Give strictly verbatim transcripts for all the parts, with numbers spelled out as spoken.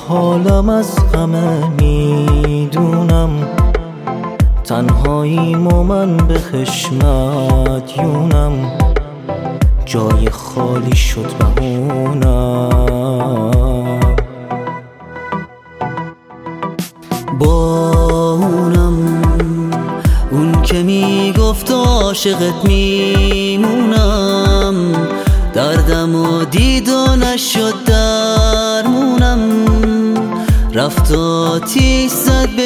حالم از غمه میدونم، تنهاییم و من به خشمت یونم، جای خالی شد بهونم. با اونم اون که میگفت عاشقت میمونم، دردم و دید و نشد درمونم، رفت آتیش زد به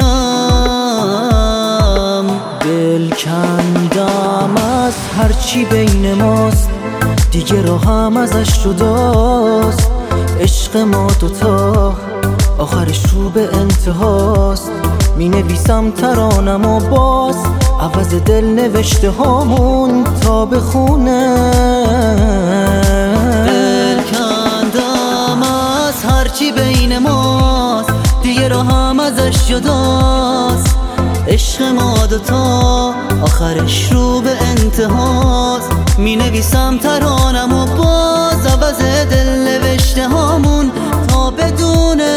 جونم. دل کندم از هرچی بین ماست، دیگه راهم ازش جداست. عشق ما دوتا آخرش رو به انتهاست، می نویسم ترانم و باز عوض دل نوشته هامون تا بخونه. دل کندم از هرچی بین ماست، دیگه راهم ازش جداست. عشق ما دوتا آخرش رو به انتهاست، می نویسم ترانم و باز عوض دل نوشته هامون تا بدونه.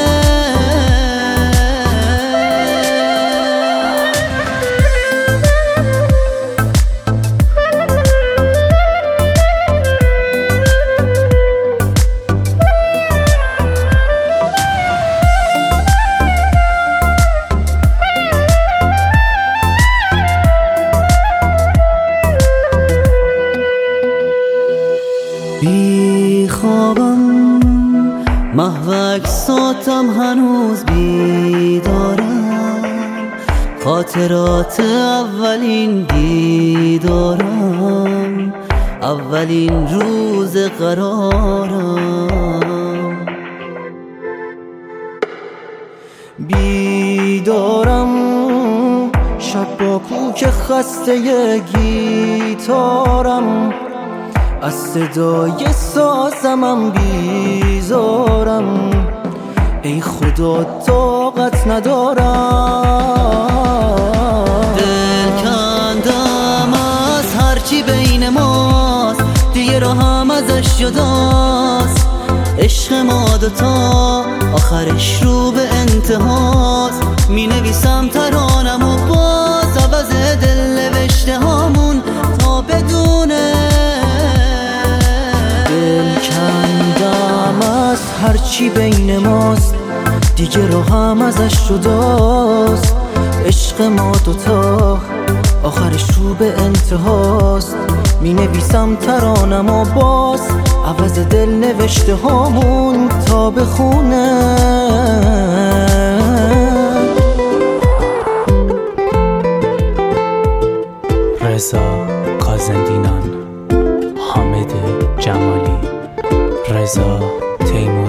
بی خوابم محو اجساتم هنوز بیدارم، خاطرات اولین دیدارم، اولین روز قرارم. بیدارم شب با کوک خسته گیتارم، از صدای سازمم بیزارم. ای خدا طاقت ندارم. دل کندم از هرچی بین ماست، دیگه راهم ازش جداست. عشق ما دوتا آخرش رو به انتهاست، می نویسم ترانم و باز عوض دل نوشته هامون تا بدونه. دل کندم از هرچی بین ماست، دیگه راهم ازش جداست. عشق ما دوتا آخرش رو به انتهاست، می نویسم ترانم و باز عوض دل نوشته هامون تا بخونه. رضا کازندینان، حامد جمالی، رضا تیمور.